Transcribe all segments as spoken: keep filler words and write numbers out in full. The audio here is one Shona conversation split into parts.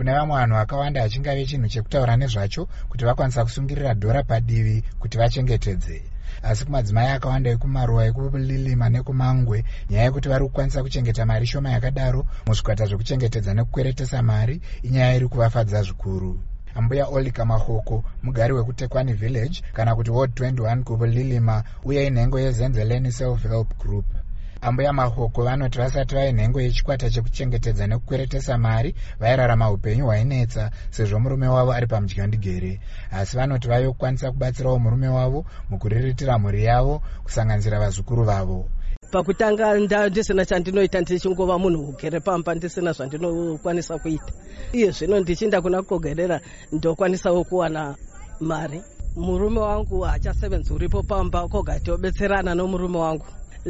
kune vamwe vanhu vakawanda hachingave chinhu chekutaura nezvacho kuti vakwanisa kusungirira dhora padivi kuti vachengetedze. Asi kumadzimai akawanda ekumaruwa ekulilima nekumangwe, nyaya yekuti vari kukwanisa kuchengeta mari shoma yakadaro muzvikwata zvekuchengetedza nekukweretesa mari inyaya iri kuvafadza zvikuru. Ambuya Olika Mahoko, mugari wekuTekwani Village kana kuti Ward twenty-one kuBulilima uye inhengo yeZenzeleni Self-Help Group. Ambuya Mahoko vanoti vasati vainhengo yechikwata chekuchengetedza nekukweretesa mari vairarama upenyu hwainetsa sezvo murume wavo ari pamudyondigere, asi vanoti vayokwanisa kubatsirawo murume wavo mukuriritira mhuri yavo kusanganisira vazukuru vavo. Pakutanga ndisina chandinoita ndichingova munhu ugere pamba ndisina zvandinokwanisa kuita. Iye zvino ndichinda kuna kugogerera ndokwanisawo kuwana mari. Murume wangu hachasevenzi uripo pamba koga tobetserana nomurume wangu.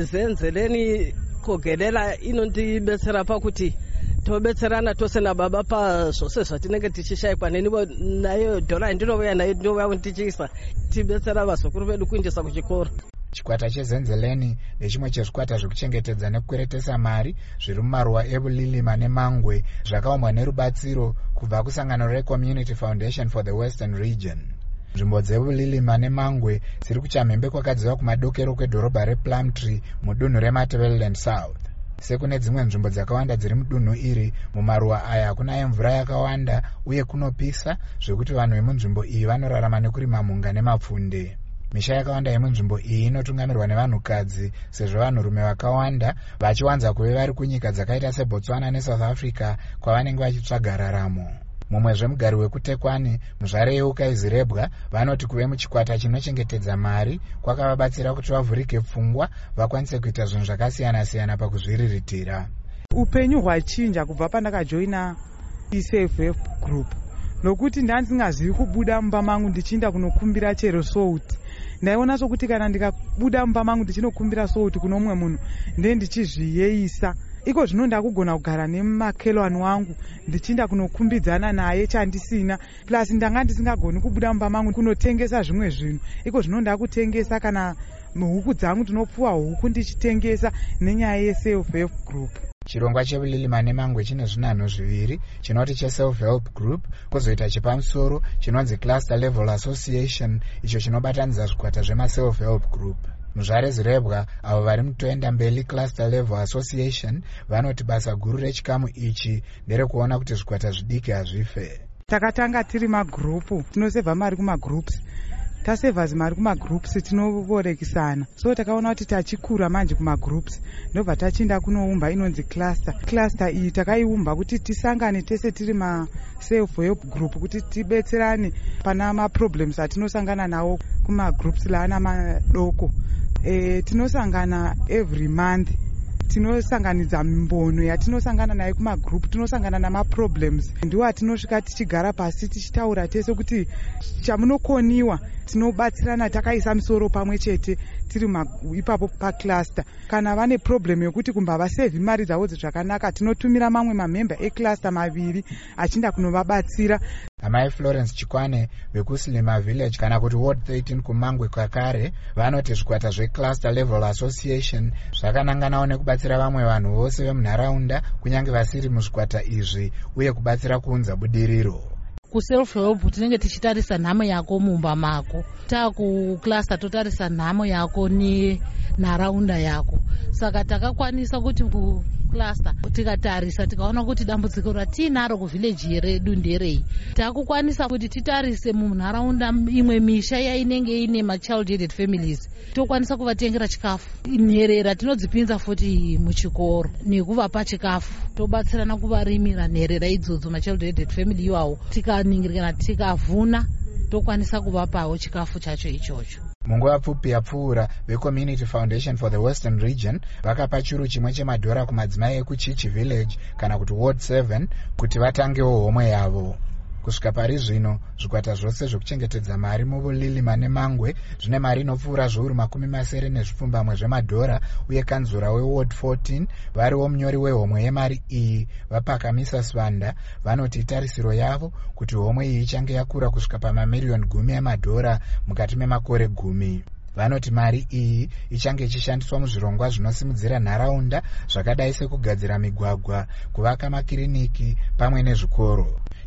Zenzeleni kugogerera inondibetsera pakuti tobetserana tose nababa pazvose zvatinenge tichishayikwa nenivo nayo dhora indinovaya nayo ndovaya tichiisa tibetsera vazukuru vedu kuendesa kuchikoro. Chikwata cheZenzeleni ndechimwe chezvikwata zvekuchengetedza nekukweretesa mari zviri mumaruwa eBulilima neMangwe zvakaumbwa nerubatsiro kubva kusangano reCommunity Foundation for the Western Region. Nzvimbo dzeBulilima neMangwe dziri kuchamhembe kwakadziva kumadokero kwedhorobha rePlumtree mudunhu reMatabeleland South. Sekune dzimwe nzvimbo dzakawanda dziri mudunhu iri, mumaruwa aya hakuna mvura yakawanda uye kunopisa zvekuti vanhu vemunzvimbo iyi vanorarama nekurima mhunga nemapfunde. Misha yakawanda yemunzvimbo iyi inotungamirwa nevanhukadzi sezvo vanhurume vakawanda vachiwanza kuve vari kunyika dzakaita seBotswana neSouth Africa kwavanenge vachitsvaga raramo. Mumwe zvemugari wekuTekwani, muzvare yeuKaizirebwa, vanoti kuve muchikwata chinochengetedza mari kwakavabatsira kuti vavhurike pfungwa vakwanise kuita zvinhu zvakasiyana siyana pakuzviriritira. Upenyu hwachinja kubva pandakajoina Self-Help Group nokuti ndandisingazivi kubuda mumba mangu ndichinda kunokumbira chero souti. Ndaiona sokuti kana ndikabuda mumba mangu ndichinokumbira souti kuno mumwe munhu ndiye ndichizviyeisa. Iko zvino ndakugona kugara nemumakelwani wangu ndichinda kunokumbidzana naye chandisina, plus ndanga ndisingagoni kubuda mumba mangu kunotengesa zvimwe zvinhu. Iko zvino ndakutengesa kana huku dzangu ndinopfuwa huku ndichitengesa nenyaya yeSelf-Help Group. Chirongwa cheBulilima neMangwe chine zvinhanho zviviri, chinoti cheSelf-Help Group kwozoita chepamusoro chinonzi Cluster Level Association, icho chinobatanidza zvikwata zvemaSelf-Help Group. Muzvare Zirebwa, avo vari mutoenda mberi Cluster Level Association, vanoti basa guru rechikamu ichi nderekuona kuti zvikwata zvidiki hazvife. Takatanga tiri magrupu, tinosevha mari kumagroups. Tasevha zimari kumagroups tinovorekisana. So takaona kuti tachikura manje kumagroups ndobva tachinda kunoumba inonzi cluster. Cluster iyi takaiumba kuti tisangane tese tiri ma self-help group kuti tibetserane pana maproblems atinosangana nawo kumagroups laana madoko. E, tinosangana every month. Tinosanganidza mbono yatinosangana nayo kumagroup, tinosangana namaproblems. Ndiwo atinosvika tichigara pasi tichitaura tese kuti chamunokoniwa tinobatsirana takaisa misoro pamwe chete tiri ipapo pacluster. Kana vane problem yokuti kumbava save mari dzavo zvakanaka tinotumira mamwe mamember ecluster maviri achinda kunovabatsira. Amai Florence Chikwane vekuSilima Village kana kuti Ward thirteen kuMangwe kwakare vanoti zvikwata zveCluster Level Association zvakananganawo nekubatsira vamwe vanhu vose vemunharaunda kunyange vasiri muzvikwata izvi uye kubatsira kuunza budiriro. KuSelf-Help tinenge tichitarisa nhamo yako mumba mako, takucluster totarisa nhamo yako nenharaunda yako. Saka takakwanisa kuti kucluster tikatarisa tikaona kuti dambudziko ratinaro kuvillage redu nderei, takukwanisa kuti titarise munharaunda imwe misha yainenge ine machildhood families tokwanisa kuvatengera chikafu, nherera tinodzipinza futi muchikoro nekuvapa chikafu, tobatsirana kuvarimira nherera idzodzo machildhood family iwawo, tikaningirana tikavhuna tokwanisa kuvapawo chikafu chacho ichocho. Munguva pfupi yapfuura veCommunity Foundation for the Western Region vakapa churu chimwe chemadhora kumadzimai ekuChichi Village kana kuti Ward seven kuti vatangewo homwe yavo. Kusvika pari zvino zvikwata zvose zvekuchengetedza mari muBulilima neMangwe zvine mari inopfuura zviuru makumi masere nezvipfumbamwe zvemadhora uye kanzura weWard fourteen variwo munyori wehomwe yemari iyi vapakamisa Swanda vanoti itarisiro yavo kuti homwe iyi ichange yakura kusvika pamamiriyoni gumi emadhora mukati memakore gumi. Vanoti mari iyi ichange ichishandiswa muzvirongwa zvinosimudzira nharaunda zvakadai sekugadzira migwagwa, kuvaka makiriniki pamwe nezvikoro.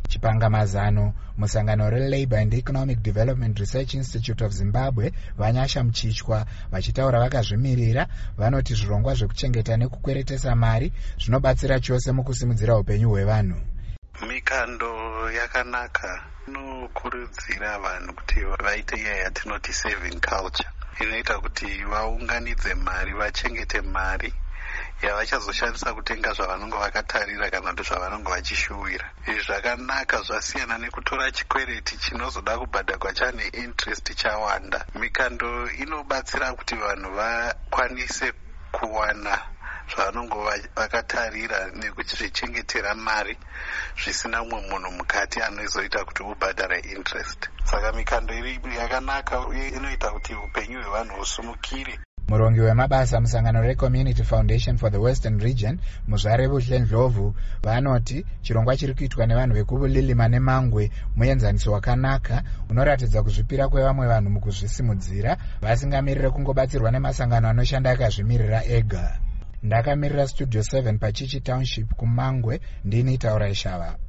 chipangamazano musangano relabour and economic development research institute of zimbabwe vanyasha muchichwa vachitaura vakazvimirira vanoti zvirongwa zvekuchengeta nekukweretesa mari zvinobatsira chose mukusimudzira upenyu hwevanhu. Mikando yakanaka inokurudzira vanhu kuti vaite iya yatinoti saving culture, inoita kuti vaunganidze mari, vachengete mari yavachazoshandisa kutenga zvavanonge vakatarira kana kuti zvavanonge vachishuwira. Izvi zvakanaka, zvasiyana nekutora chikwereti chinozoda kubhadharwa chane interest chawanda. Mikando inobatsira kuti vanhu vakwanise kuwana zvavanonge vakatarira nekuzvichengetera mari zvisina mumwe munhu mukati anozoita kuti ubhadhare interest. Saka mikando iri yakanaka uye inoita kuti upenyu hwevanhu husumukire. Murongi wemabasa musangano reCommunity Foundation for the Western Region Muzvare Buhle Ndlovu vanoti chirongwa chiri kuitwa nevanhu vekubulilima nemangwe muenzaniso wakanaka unoratidza kuzvipira kwevamwe vanhu mukuzvisimudzira vasingamirire kungobatsirwa nemasangano anoshanda akazvimirira ega. Ndakamirira Studio seven paChichi Township kumangwe, ndini Taura Ishava.